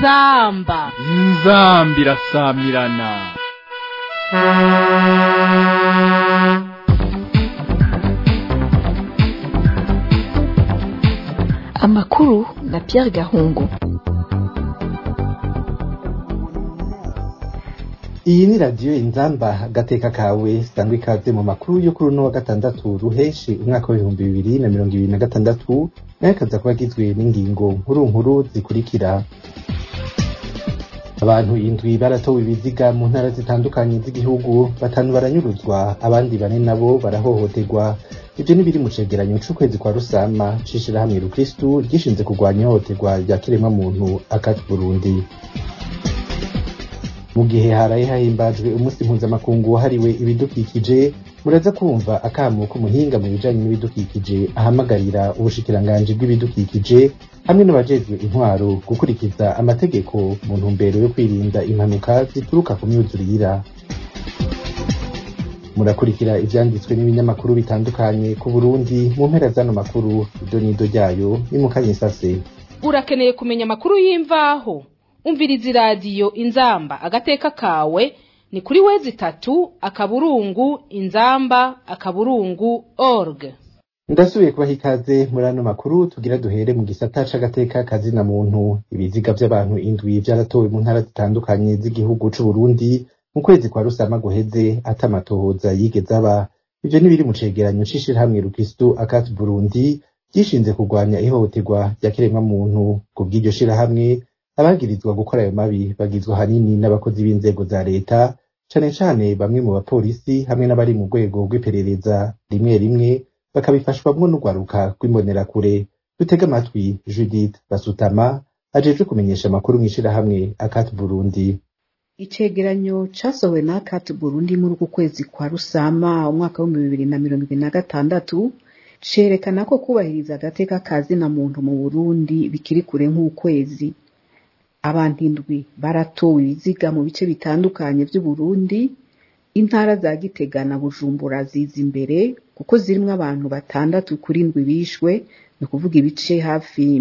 inzamba irasamirana. Amakuru na Pierre Gahungu. Iyi ni radio Inzamba agateka kawe sangwe ikaze mu makuru yo kuri uno wa gatandatu ruheshi umwaka wa 2026 naye kaza kuba gizwe n'ingingo nkuru zikurikira. Abantu indwi baratowe ibiziga mu ntara zitandukanye z'igihugu, batanu baranyuruzwa, abandi bane nabo barahohoterwa. Ivyo ni biri mu cegeranyo c'ukwezi kwa Rusama c'ishirahamwe Rukristu gishinze kurwanya ihohoterwa rya kiremwamuntu akati Burundi. Mu gihe haraye hahimbajwe umunsi mpuzamakungu wahariwe ibidukikije, muraza kumva akamo k'umuhinga mu bijanye n'ibidukikije ahamagarira ubushikiranganji bw'ibidukikije hamwe n'abajejwe intwaro gukurikiza amategeko mu ntumbero yo kwirinda impanuka zituruka ku myuzurira. Murakurikira ivyanditswe n'ibinyamakuru bitandukanye ku Burundi mu mpera zano makuru, idonido ryayo ni mu Kanyisase. Urakeneye kumenya amakuru y'imvaho? Umviriza radio Inzamba agateka kawe ni kuri www.inzamba.org. Ndasubiye kubaha ikaze muri ano makuru, tugira duhere mu gisata c'agateka kazina muntu. Ibiziga vy'abantu indwi vyaratowe mu ntara zitandukanye z'igihugu c'u Burundi mu kwezi kwa Rusama guheze atamatohoza yigeze aba. Ivyo ni biri mu cegeranyo c'ishirahamwe Rukristu akati Burundi gishinze kurwanya ihohoterwa rya kiremwamuntu. Ku bw'iryo shirahamwe, abagirizwa gukora ayo mabi bagizwe hanini n'abakozi b'inzego za leta, cane cane bamwe mu bapolisi hamwe n'abari mu rwego rw'iperereza, rimwe rimwe bakabifashwamwo n'urwaruka rw'imbonerakure. Dutega amatwi Judith Basutama ajejwe kumenyesha amakuru mw'ishirahamwe akati Burundi. Icegeranyo casohowe na akati Burundi muri uku kwezi kwa Rusama umwaka wa 2026 cerekana ko kubahiriza agateka kazina muntu mu Burundi bikiri kure nk'ukwezi. Abantu indwi baratowe ibiziga mu bice bitandukanye by'u Burundi. Intara za Gitega na Bujumbura ziza imbere kuko zirimwo abantu 6 kuri 7 bishwe, no kuvuga ibice hafi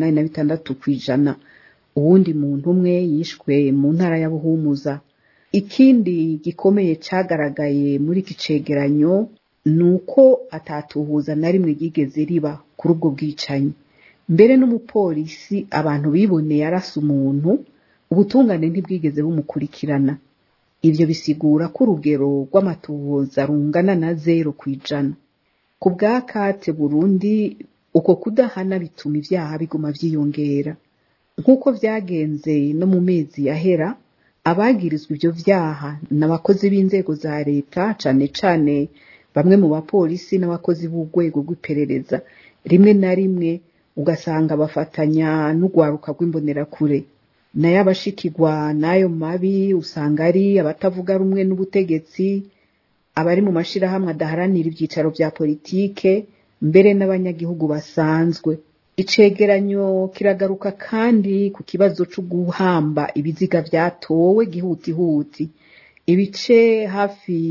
86%. Uwundi muntu umwe yishwe mu ntara ya Buhumuza. Ikindi gikomeye cagaragaye muri iki cegeranyo nuko atatuhuza na rimwe ryigeze riba kuri ubwo bwicanyi. Mbere n'umupolisi abantu biboneye arasa umuntu, ubutungane ntibwigeze bumukurikirana. Ivyo bisigura ko urugero rw'amatohoza rungana na 0%. Ku bw'akate Burundi, uko kudahana bituma ivyaha biguma vyiyongera. Nk'uko vyagenze no mu mezi yahera, abagirizwa ivyo vyaha n'abakozi b'inzego za leta, cane cane bamwe mu bapolisi n'abakozi b'urwego rw'iperereza. Rimwe na rimwe ugasanga bafatanya n'urwaruka rw'imbonerakure. Nayo abashikirwa n'ayo mabi usanga ari abatavuga rumwe n'ubutegetsi, abari mu mashirahamwe adaharanira ivyicaro vya politike, mbere n'abanyagihugu basanzwe. Icegeranyo kiragaruka kandi ku kibazo cyo guhamba ibiziga vyatowe gihutihuti. Ibice hafi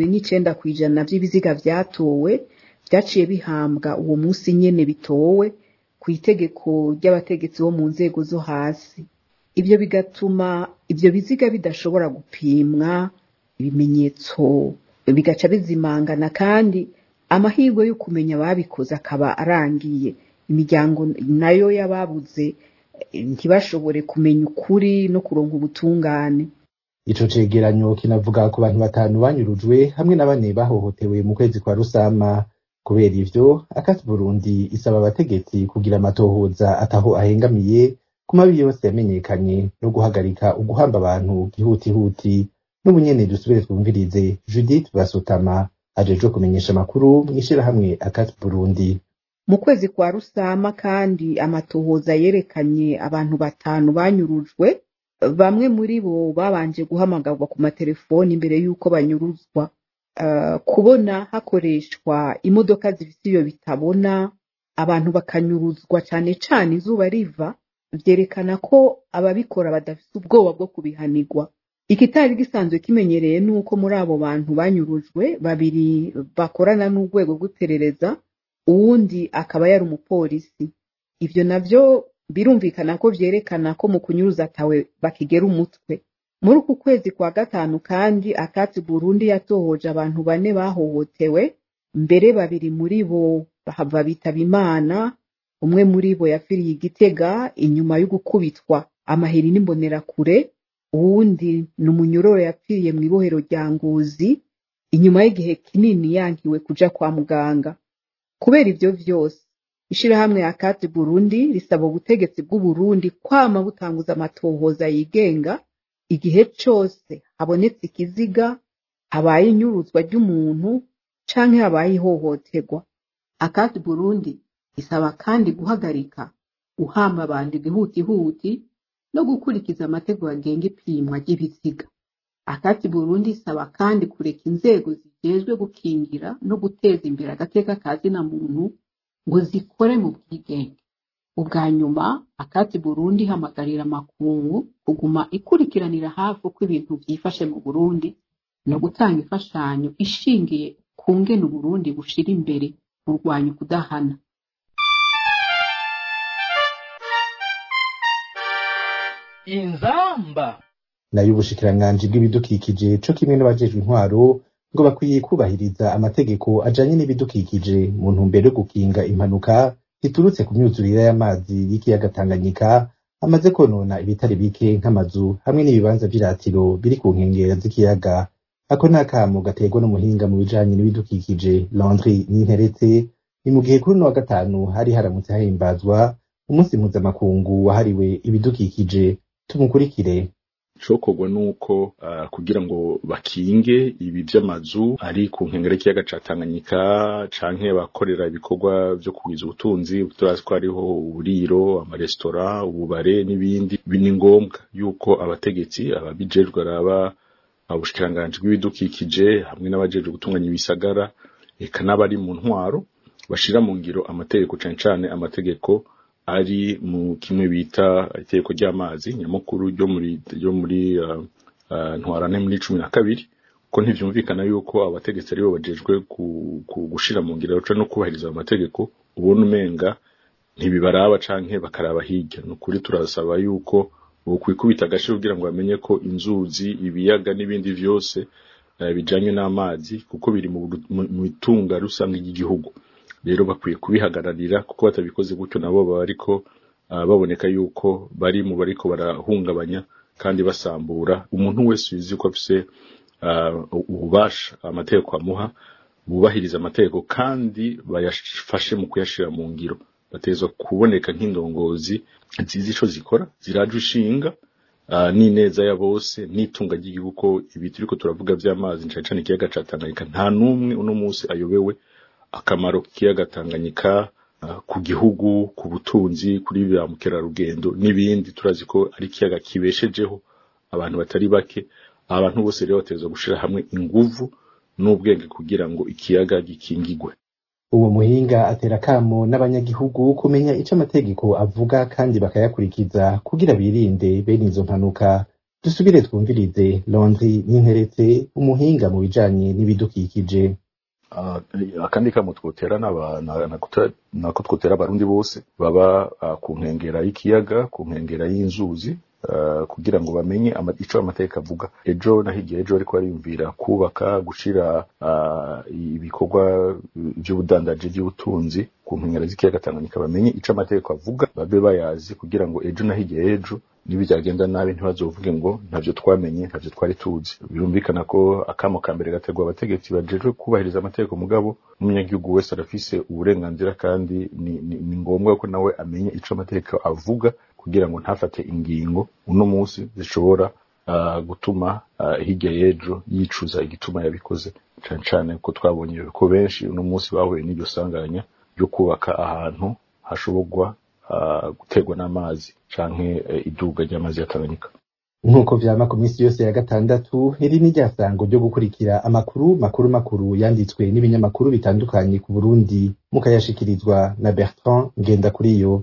29% vy'ibiziga vyatowe vyaciye bihambwa uwo munsi nyene bitowe ku itegeko ry'abategetsi bo mu nzego zo hasi. Ivyo bigatuma ivyo biziga bidashobora gupimwa, ibimenyetso bigaca bizimangana, kandi amahirwe yo kumenya ababikoze akaba arangiye. Imiryango nayo yababuze ntibashobore kumenya ukuri no kuronka ubutungane. Ico cegeranyo kinavuga ku bantu 5 banyurujwe hamwe na 4 bahohotewe mu kwezi kwa Rusama. Kubera ivyo, akati Burundi isaba abategetsi kugira amatohoza ataho ahengamiye ku mabi yose yamenyekanye no guhagarika uguhamba abantu gihutihuti. N'ubunyene dusubire twumvirize Judith Basutama ajejwe kumenyesha amakuru mw'ishirahamwe akati Burundi. Mu kwezi kwa Rusama kandi amatohoza yerekanye abantu 5 banyurujwe. Bamwe muri bo babanje guhamagarwa ku matelefoni imbere yuko banyuruzwa. Kubona hakoreshwa imodoka zifite iyo bitabona, abantu bakanyuruzwa cane cane izuba riva, vyerekana ko ababikora badafite ubwoba bwo kubihanirwa. Ikitari gisanzwe kimenyereye nuko muri abo bantu banyurujwe 2 bakorana n'urwego rw'iperereza, uwundi akaba yari umupolisi. Ivyo navyo birumvikana ko vyerekana ko mu kunyuruza atawe bakigera umutwe. Muri uku kwezi kwa gatanu kandi akati Burundi yatohoje abantu 4 bahohotewe, mbere 2 muri bo bahava bitaba Imana, umwe muri bo yafiriye Igitega inyuma yo gukubitwa amahiri n'imbonera kure, uwundi n'umunyororo yapfiriye mu ibohero rya Ngozi inyuma y'igihe kinini yankiwe kuja kwa muganga. Kubera ivyo vyose, ishirahamwe akati Burundi risaba ubutegetsi bw'u Burundi kwama butanguza amatohoza yigenga igihe cyose habonetse ikiziga, habaye inyuruzwa ry'umuntu canke habaye ihohoterwa. Akati Burundi isaba kandi guhagarika uhamba abantu igihutihuti no gukurikiza amategeko agenga ipimwa ry'ibiziga. Akati Burundi isaba kandi kureka inzego zijejwe gukingira no guteza imbere agateka kazina muntu ngo zikore mu bwigenge. Ubwa nyuma akati Burundi hamagarira amakungu kuguma ikurikiranira hafi uko ibintu byifashe mu Burundi no gutanga imfashanyo ishingiye ku ngene Burundi bushira imbere kurwanya kudahana. Inzamba nayo ubushikiranganji bw'ibidukikije co kimwe n'abajejwe intwaro ngo bakwiye kubahiriza amategeko ajanye n'ibidukikije mu ntumbero yo gukinga impanuka ziturutse ku myuzurire y'amazi y'ikiyaga Tanganyika amaze konona ibitari bike nk'amazu hamwe n'ibibanza vy'iratiro biri ku nkengera z'ikiyaga. Ako n'akamo gaterwa n'umuhinga mu bijanye n'ibidukikije Landry Ninteretse, ni mu gihe kuri 5 hari haramutse hahimbazwa umunsi mpuzamakungu wahariwe ibidukikije. Tumukurikire. Cokorwa nuko kugira ngo bakinge ibi vy'amazu ari ku nkengera y'ikiyaga ca Tanganyika canke bakorera ibikorwa vyo kugiza ubutunzi turazi ko ariho uburiro, amaresitora, ububare n'ibindi. Ni ngombwa yuko abategetsi ababijejwe araba abushikiranganji bw'ibidukikije hamwe n'abajejwe gutunganya ibisagara eka n'abari mu ntwaro bashira mu ngiro amategeko cane amategeko ari mu kimwe bita itegeko ry'amazi nyamukuru ryo muri ntwarane muri 12 ko ntivyumvikana yuko abategetsi aribo bajejwe gushira mu ngiro no kubahiriza amategeko ubona umenga ntibibaraba canke bakaraba hirya. Nukuri turasaba yuko ukwikubita agashiro kugira ngo bamenye ko inzuzi ibiyaga n'ibindi vyose bijanye n'amazi kuko biri mu itunga rusange ry'igihugu. Rero bakwiye kubihagararira kuko batabikoze gutyo nabo baba ariko baboneka yuko bari mu bariko barahungabanya kandi basambura umuntu wese uzi ko afise ububasha amategeko amuha bubahiriza amategeko kandi bayafashe mu kuyashira mu ngiro. Batezwa kuboneka nk'indongozi zizi ico zikora ziraje ushinga n'ineza ya bose n'itunga ry'igihugu ko ibi turiko turavuga vy'amazi ncacane ikiyaga ca Tanganyika nta numwe uno munsi ayobewe akamaro k'ikiyaga Tanganyika ku gihugu, ku butunzi, kuri ba mukerarugendo n'ibindi. Turazi ko ari ikiyaga kibeshejeho abantu batari bake. Abantu bose rero batezwa gushira hamwe inguvu n'ubwenge kugira ngo ikiyaga gikingigwe. Uwo muhinga atera kamo n'abanyagihugu kumenya ico amategeko avuga kandi bakayakurikiza kugira birinde bene izo mpanuka. Dusubire twumvirize Landry Ninteretse, umuhinga mu bijanye n'ibidukikije. Akandi kamo twotera nako twotera abarundi bose baba ku nkengera y'ikiyaga, ku nkengera y'inzuzi, kugira ngo bamenye ico amategeko avuga. Ejo nahigiye ariko ariyumvira kubaka gushira ibikorwa by'ubudandaje by'ubutunzi ku nkengera z'ikiyaga Tanganyika, bamenye ico amategeko avuga babe bayazi kugira ngo ejo nahigiye nibyagenda nabi ntibazovuge ngo ntavyo twamenye ntavyo twari tuzi. Birumvikana ko akamo kambere gategwa abategetsi bajejwe kubahiriza amategeko mugabo umunyagihugu wese arafise uburenganzira kandi ni ngombwa ko nawe amenye ico amategeko avuga kugira ngo ntafate ingingo uno munsi zishobora gutuma hirya y'ejo yicuza igituma yabikoze. Cane ko twabonye ko benshi uno munsi bahuye n'iryo sanganya ryo kubaka ahantu hashobogwa gutegwa n'amazi canke iduga ry'amazi ya Tanganyika. Nkuko vyama ku minsi yose ya gatandatu, iri ni ryasango ryo gukurikira amakuru makuru yanditswe n'ibinyamakuru bitandukanye ku Burundi mukayashikirizwa na Bertrand Ngendakuriyo.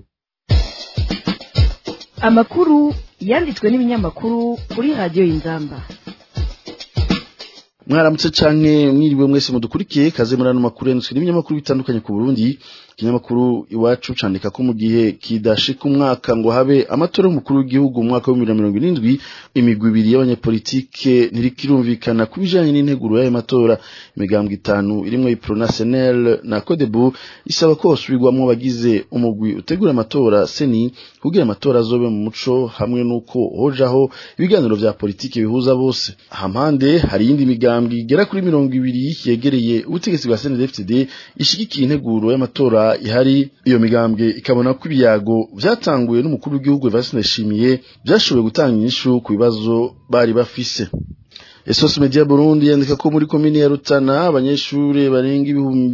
Amakuru yanditswe n'ibinyamakuru kuri radio Inzamba. Mwaramutse canke mwiriwe mwese mudukurikiye kaze murano makuru yanditswe n'ibinyamakuru bitandukanye ku Burundi. Ikinyamakuru Iwacu candika ko mu gihe kidashika umwaka ngo habe amatora y'umukuru w'igihugu mu mwaka wa 2027 imigwi ibiri y'abanyepolitike ntirikirumvikana kubijanye n'integuro y'ayo matora. Imigambwe 5 irimwo Iprona Senel na Codebu isaba ko osubirwamwo bagize umugwi utegura amatora seni kugira amatora azobe mu muco hamwe nuko hojaho ibiganiro vya politike bihuza bose. Hampande hari indi migambwe igera kuri 20 yegereye ubutegetsi bwa CNDD-FDD ishigikiye integuro y'amatora ihari. Iyo migambwe ikabona ko ibiyago vyatanguye n'umukuru w'igihugu Evariste Ndayishimiye byashoboye gutanga inyishu ku bibazo bari bafise. Esos Media Burundi yandika ko muri komine ya Rutana abanyeshure barenga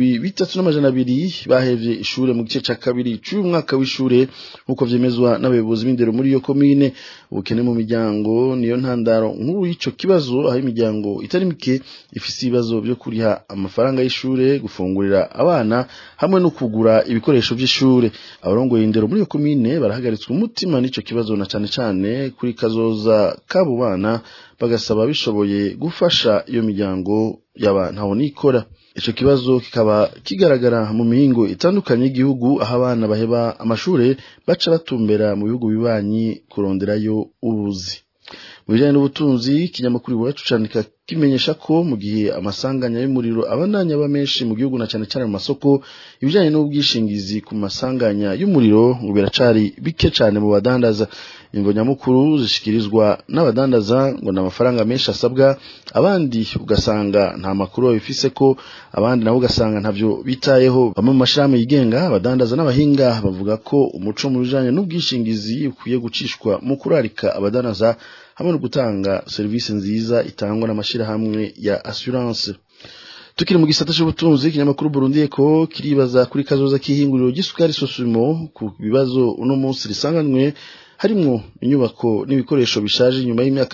3200 bahevye ishure mu gice ca kabiri cy'uyu mwaka w'ishure nkuko vyemezwa n'abayobozi b'indero muri iyo komine. Ubukene mu miryango niyo ntandaro nkuru y'ico kibazo, aho imiryango itari mike ifise ibibazo byo kuriha amafaranga y'ishure, gufungurira abana hamwe no kugura ibikoresho by'ishure. Abarongoye indero muri iyo komine barahagaritswe umutima n'ico kibazo na cane kuri kazoza kabo bana, bagasaba bishoboye gufasha iyo miryango y'abantu aho nikora. Ico kibazo kikaba kigaragara mu mihingo itandukanye y'igihugu, aho abana baheba amashure baca batumbera mu bihugu bibanyi kuronderayo ubuzi. Mu bijanye n'ubutunzi, ikinyamakuru Iwacu candika kimenyesha ko mu gihe amasanganya y'umuriro abandanya aba menshi mu gihugu na cane mu masoko, ibijanye n'ubwishingizi ku masanganya y'umuriro ngo biracari bike cane mu badandaza. Ingo nyamukuru zishikirizwa n'abadandaza ngo n'amafaranga menshi asabwa, abandi ugasanga nta makuru babifise ko, abandi nabo ugasanga ntavyo bitayeho. Bamwe mu mashami yigenga abadandaza n'abahinga bavuga ko umuco mu bijanye n'ubwishingizi ukwiye gucishwa mu kurarika abadandaza hamwe no gutanga service nziza itangwa n'amashirahamwe ya assurance. Tukiri mu gisata cy'ubutunzi, ikinyamakuru Burundi Eko kiribaza kuri kazoza k'ihinguriro ry'isukari Sosumo ku bibazo uno munsi risanganwe harimwo inyubako n'ibikoresho bishaje nyuma y'imyaka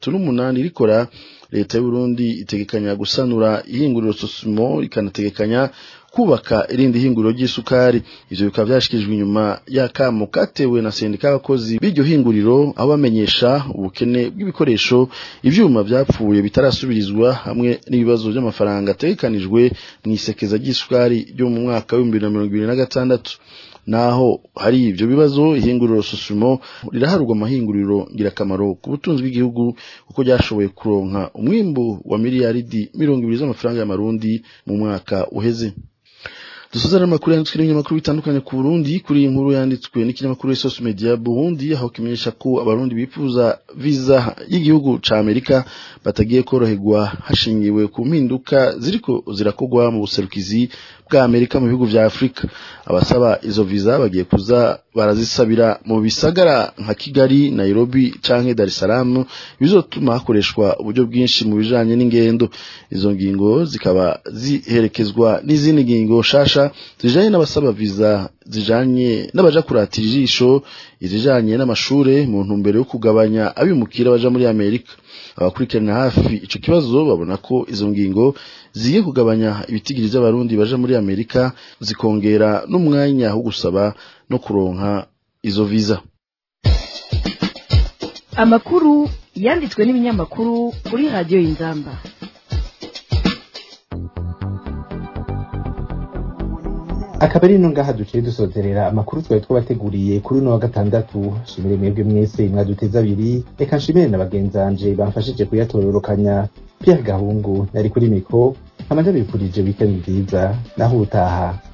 38 rikora. Leta y'u Burundi itegekanya gusanura ihinguriro Sosumo, ikanategekanya kubaka irindi hinguriro ry'isukari. Ivyo bikaba byashikirijwe inyuma y'akamo katewe na sendika y'abakozi b'iryo hinguriro, aho bamenyesha ubukene bw'ibikoresho, ivyuma byapfuye bitarasubirizwa hamwe n'ibibazo by'amafaranga ategekanijwe mu isekeza ry'isukari ryo mu mwaka wa 2026. Naho hari ivyo bibazo, ihinguriro Sosumo riraharurwa amahinguriro ngirakamaro ku butunzi bw'igihugu kuko ryashoboye kuronka umwimbu wa miliyaridi 20 z'amafaranga y'amarundi mu mwaka uheze. Dusuzana amakuru yanditswe n'ibinyamakuru bitandukanye ku Burundi. Kuri inkuru yanditswe n'ikinyamakuru Esos Media Burundi, aho kimenyesha ko abarundi bifuza visa y'igihugu ca Amerika batagiye koroherwa hashingiwe ku mpinduka ziriko zirakogwa mu buserukizi bwa Amerika mu bihugu vya Afrika. Abasaba izo visa bagiye kuza barazisabira mu bisagara nka Kigali, Nairobi canke Dar es Salaam, bizotuma hakoreshwa uburyo bwinshi mu bijanye n'ingendo. Izo ngingo zikaba ziherekezwa n'izindi ngingo shasha zijanye n'abasaba visa zijanye n'abaja kuratira ijisho, izijanye n'amashure mu ntumbero yo kugabanya abimukira baja muri Amerika. Abakurikirana hafi ico kibazo babona ko izo ngingo zigiye kugabanya ibitigiriza abarundi baja muri Amerika, zikongera n'umwanya wo gusaba no kuronka izo visa. Amakuru yanditswe n'ibinyamakuru kuri radio Inzamba. Akabari no ngaha duciye dusozerera amakuru twari twabateguriye kuri uno wa gatandatu. Shimire mwebwe mwese mwaduteza abiri, reka nshimire na bagenzanje bamfashije kuyatororokanya. Pierre Gahungu nari kuri mikro, amajabirkurije weekend nziza naho utaha.